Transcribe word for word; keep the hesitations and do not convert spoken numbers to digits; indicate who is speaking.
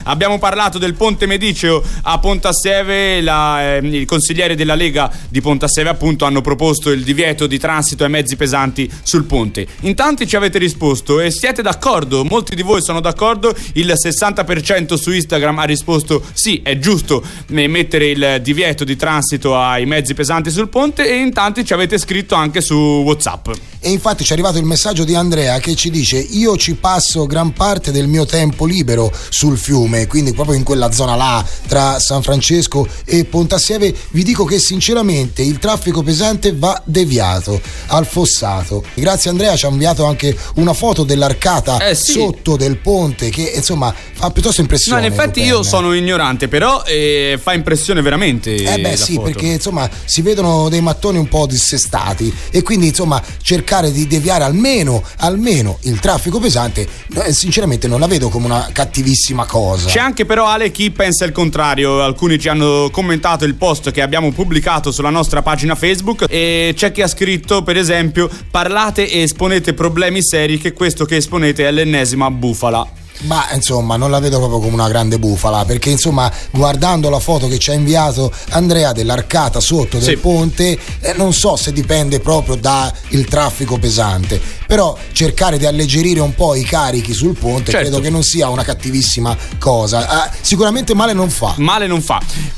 Speaker 1: Abbiamo parlato del Ponte Mediceo a Pontassieve, la, eh, il consigliere della Lega di Pontassieve appunto hanno proposto il divieto di transito ai mezzi pesanti sul ponte. In tanti ci avete risposto e siete d'accordo, molti di voi sono d'accordo, il sessanta per cento su Instagram ha risposto sì, è giusto mettere il divieto di transito ai mezzi pesanti sul ponte, e in tanti ci avete scritto anche su WhatsApp.
Speaker 2: E infatti ci è arrivato il messaggio di Andrea che ci dice: io ci passo gran parte del mio tempo libero sul fiume, quindi proprio in quella zona là tra San Francesco e Pontassieve. Vi dico che sinceramente il traffico pesante va deviato al Fossato. Grazie Andrea, ci ha inviato anche una foto dell'arcata
Speaker 1: eh sì.
Speaker 2: sotto del ponte che insomma fa piuttosto impressione.
Speaker 1: No, in effetti io sono ignorante, però eh, fa impressione veramente.
Speaker 2: Eh beh sì,
Speaker 1: foto.
Speaker 2: Perché insomma si vedono dei mattoni un po' dissestati e quindi insomma cercare di deviare almeno almeno il traffico pesante eh, sinceramente non la vedo come una cattivissima cosa.
Speaker 1: C'è anche però Ale chi pensa il contrario. Alcuni ci hanno commentato il post che abbiamo pubblicato sulla nostra pagina Facebook e c'è chi ha scritto per esempio: parlate e esponete problemi seri, che questo che esponete è l'ennesima bufala.
Speaker 2: Ma insomma non la vedo proprio come una grande bufala, perché insomma guardando la foto che ci ha inviato Andrea dell'arcata sotto del
Speaker 1: sì.
Speaker 2: ponte eh, non so se dipende proprio dal traffico pesante, però cercare di alleggerire un po' i carichi sul ponte certo. credo che non sia una cattivissima cosa. eh, sicuramente male non fa
Speaker 1: male non fa